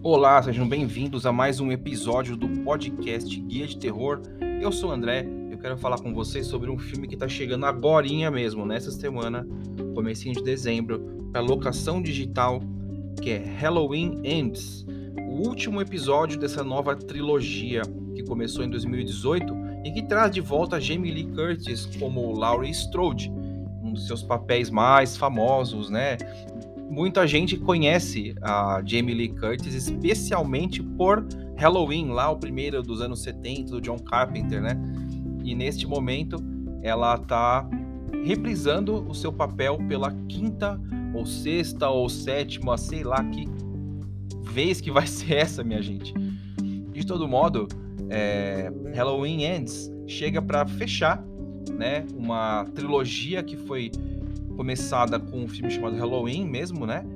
Olá, sejam bem-vindos a mais um episódio do podcast Guia de Terror. Eu sou o André, eu quero falar com vocês sobre um filme que está chegando agorinha mesmo, nessa semana, comecinho de dezembro, para locação digital, que é Halloween Ends, o último episódio dessa nova trilogia que começou em 2018 e que traz de volta Jamie Lee Curtis como Laurie Strode, um dos seus papéis mais famosos, né? Muita gente conhece a Jamie Lee Curtis especialmente por Halloween, lá o primeiro dos anos 70, do John Carpenter, né? E neste momento ela tá reprisando o seu papel pela quinta ou sexta ou sétima, sei lá que vez que vai ser essa, minha gente. De todo modo, Halloween Ends chega para fechar, né, uma trilogia que foi começada com um filme chamado Halloween mesmo, né,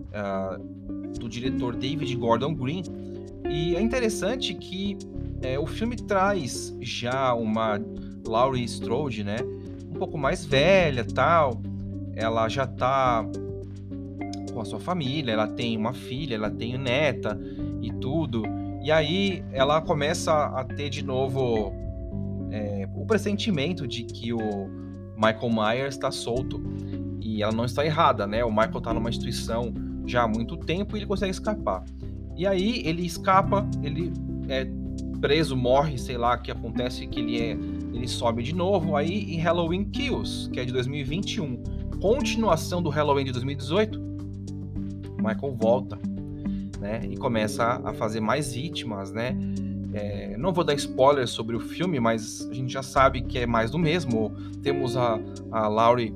do diretor David Gordon Green. E é interessante que o filme traz já uma Laurie Strode, né, um pouco mais velha, tal. Ela já tá com a sua família, ela tem uma filha, ela tem neta e tudo. E aí ela começa a ter de novo o pressentimento de que o Michael Myers está solto. E ela não está errada, né? O Michael está numa instituição já há muito tempo e ele consegue escapar. E aí ele escapa, ele é preso, morre, sei lá o que acontece, que ele sobe de novo. Aí em Halloween Kills, que é de 2021, continuação do Halloween de 2018, o Michael volta, né? E começa a fazer mais vítimas, né? Não vou dar spoiler sobre o filme, mas a gente já sabe que é mais do mesmo. Temos a Laurie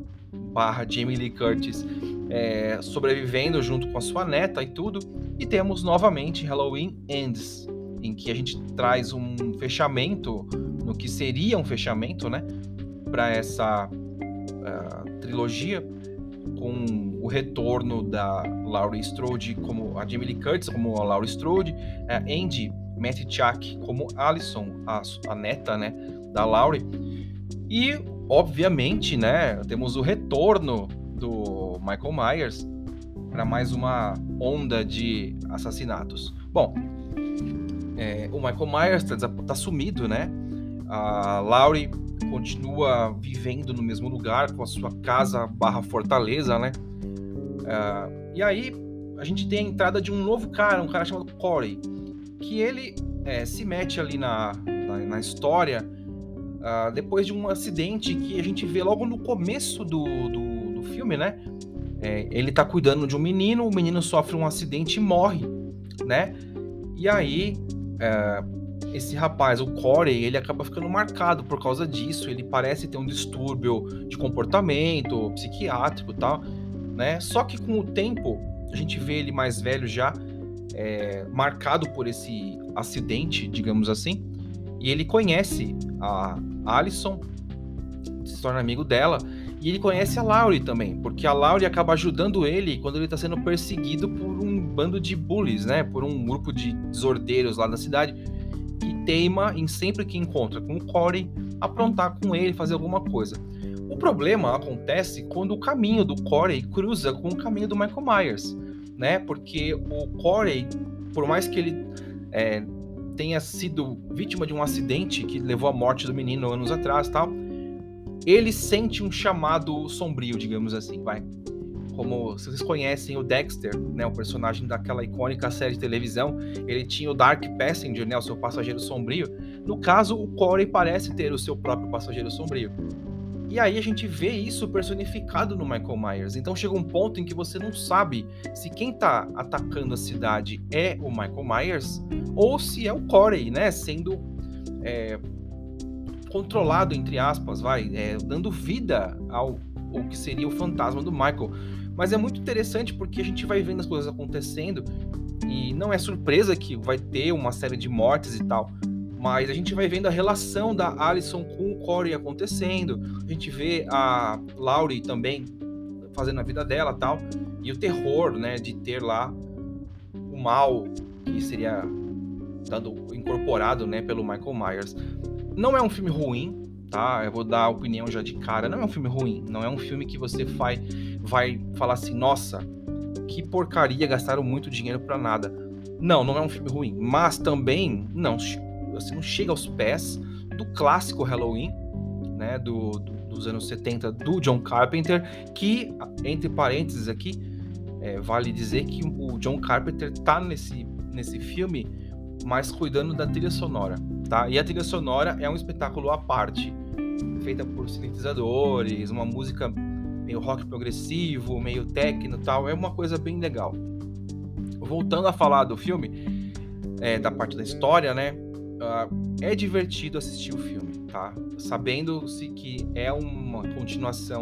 / Jamie Lee Curtis sobrevivendo junto com a sua neta e tudo. E temos novamente Halloween Ends, em que a gente traz um fechamento, no que seria um fechamento, né, para essa trilogia, com o retorno da Laurie Strode como a Jamie Lee Curtis como a Laurie Strode, Andy Matichak como Allison, a neta, né, da Laurie. E obviamente, né, temos o retorno do Michael Myers para mais uma onda de assassinatos. Bom, o Michael Myers tá sumido, né? A Laurie continua vivendo no mesmo lugar, com a sua casa / fortaleza, né? E aí a gente tem a entrada de um novo cara, um cara chamado Corey, que ele se mete ali na história depois de um acidente que a gente vê logo no começo do filme, né? Ele tá cuidando de um menino, o menino sofre um acidente e morre, né? E aí esse rapaz, o Corey, ele acaba ficando marcado por causa disso. Ele parece ter um distúrbio de comportamento psiquiátrico e tal, né? Só que com o tempo a gente vê ele mais velho já, marcado por esse acidente, digamos assim, e ele conhece a Allison, se torna amigo dela, e ele conhece a Laurie também, porque a Laurie acaba ajudando ele quando ele está sendo perseguido por um bando de bullies, né, por um grupo de desordeiros lá da cidade, que teima em sempre que encontra com o Corey, aprontar com ele, fazer alguma coisa. O problema acontece quando o caminho do Corey cruza com o caminho do Michael Myers, né, porque o Corey, por mais que ele tenha sido vítima de um acidente que levou à morte do menino anos atrás, tal, ele sente um chamado sombrio, digamos assim, vai. Como se vocês conhecem o Dexter, né, o personagem daquela icônica série de televisão, ele tinha o Dark Passenger, né, o seu passageiro sombrio. No caso, o Corey parece ter o seu próprio passageiro sombrio. E aí a gente vê isso personificado no Michael Myers. Então chega um ponto em que você não sabe se quem tá atacando a cidade é o Michael Myers ou se é o Corey, né, sendo controlado, entre aspas, dando vida ao que seria o fantasma do Michael. Mas é muito interessante porque a gente vai vendo as coisas acontecendo e não é surpresa que vai ter uma série de mortes e tal. Mas a gente vai vendo a relação da Allison com o Corey acontecendo. A gente vê a Laurie também fazendo a vida dela e tal. E o terror, né, de ter lá o mal que seria dado incorporado, né, pelo Michael Myers. Não é um filme ruim, tá? Eu vou dar a opinião já de cara. Não é um filme ruim. Não é um filme que você vai falar assim, nossa, que porcaria, gastaram muito dinheiro pra nada. Não é um filme ruim, mas também não, assim, não chega aos pés do clássico Halloween, né, dos anos 70 do John Carpenter, que, entre parênteses aqui, vale dizer que o John Carpenter tá nesse filme, mas cuidando da trilha sonora, tá? E a trilha sonora é um espetáculo à parte, feita por sintetizadores, uma música meio rock progressivo, meio techno e tal, é uma coisa bem legal. Voltando a falar do filme, da parte da história, né? É divertido assistir o filme, tá? Sabendo-se que é uma continuação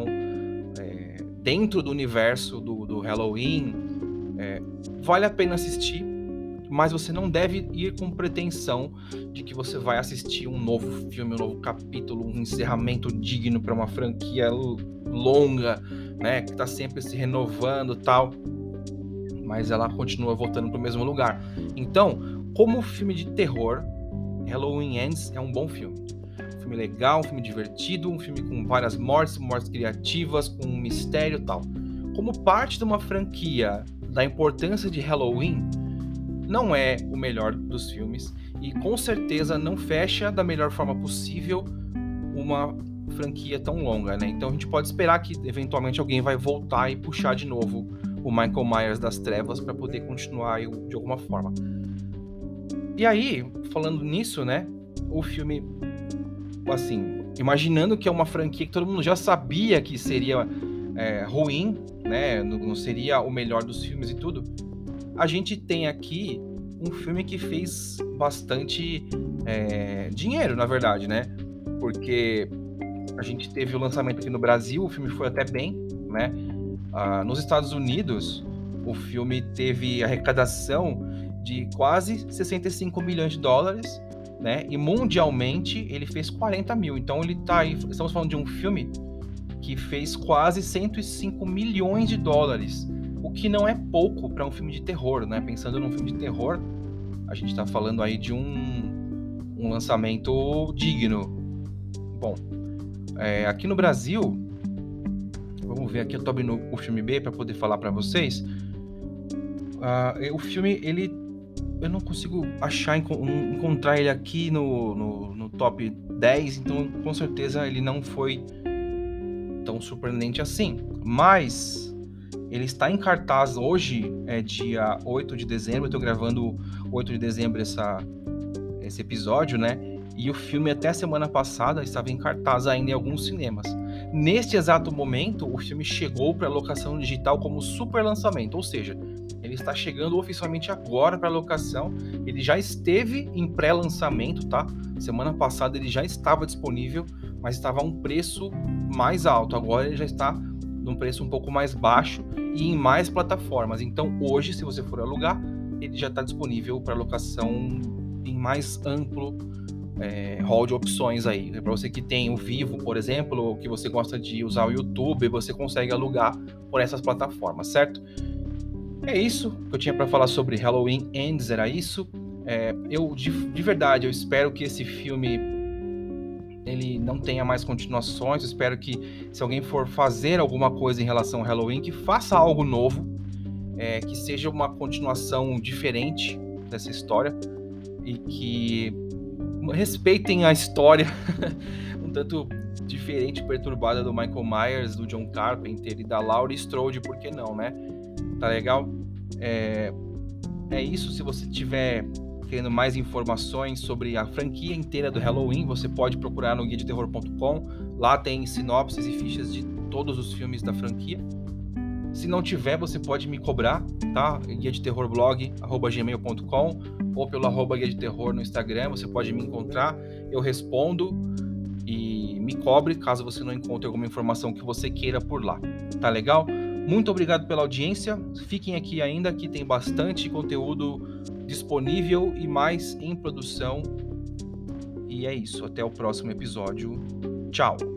dentro do universo do Halloween, vale a pena assistir, mas você não deve ir com pretensão de que você vai assistir um novo filme, um novo capítulo, um encerramento digno para uma franquia longa, né? Que tá sempre se renovando e tal, mas ela continua voltando para o mesmo lugar. Então, como filme de terror, Halloween Ends é um bom filme. Um filme legal, um filme divertido, um filme com várias mortes criativas, com um mistério e tal. Como parte de uma franquia da importância de Halloween, não é o melhor dos filmes e com certeza não fecha da melhor forma possível uma franquia tão longa, né? Então a gente pode esperar que eventualmente alguém vai voltar e puxar de novo o Michael Myers das trevas para poder continuar de alguma forma. E aí, falando nisso, né, o filme, assim, imaginando que é uma franquia que todo mundo já sabia que seria ruim, né, não seria o melhor dos filmes e tudo, a gente tem aqui um filme que fez bastante dinheiro, na verdade, né, porque a gente teve o lançamento aqui no Brasil, o filme foi até bem, né, nos Estados Unidos, o filme teve arrecadação de quase 65 milhões de dólares, né? E mundialmente ele fez 40 mil. Então ele tá aí, estamos falando de um filme que fez quase 105 milhões de dólares, o que não é pouco para um filme de terror, né? Pensando num filme de terror, a gente está falando aí de um lançamento digno. Bom, aqui no Brasil, vamos ver aqui, eu tô abrindo o filme B para poder falar para vocês. O filme, eu não consigo encontrar ele aqui no top 10, então com certeza ele não foi tão surpreendente assim. Mas ele está em cartaz hoje, dia 8 de dezembro, eu estou gravando 8 de dezembro esse episódio, né? E o filme até a semana passada estava em cartaz ainda em alguns cinemas. Neste exato momento, o filme chegou para locação digital como super lançamento, ou seja, ele está chegando oficialmente agora para locação. Ele já esteve em pré-lançamento, tá? Semana passada ele já estava disponível, mas estava a um preço mais alto. Agora ele já está num preço um pouco mais baixo e em mais plataformas. Então hoje, se você for alugar, ele já está disponível para locação em mais amplo hall de opções aí. Para você que tem o Vivo, por exemplo, ou que você gosta de usar o YouTube, você consegue alugar por essas plataformas, certo? É isso que eu tinha para falar sobre Halloween Ends, era isso. De verdade, eu espero que esse filme ele não tenha mais continuações. Eu espero que, se alguém for fazer alguma coisa em relação ao Halloween, que faça algo novo, que seja uma continuação diferente dessa história e que respeitem a história um tanto diferente, perturbada do Michael Myers, do John Carpenter e da Laurie Strode, por que não, né? Tá legal? É isso. Se você tiver querendo mais informações sobre a franquia inteira do Halloween, você pode procurar no guiadeterror.com. Lá tem sinopses e fichas de todos os filmes da franquia. Se não tiver, você pode me cobrar, tá? guiadeterrorblog@gmail.com ou pelo @guiadeterror no Instagram. Você pode me encontrar, eu respondo e me cobre caso você não encontre alguma informação que você queira por lá. Tá legal? Muito obrigado pela audiência. Fiquem aqui ainda, que tem bastante conteúdo disponível e mais em produção. E é isso. Até o próximo episódio. Tchau!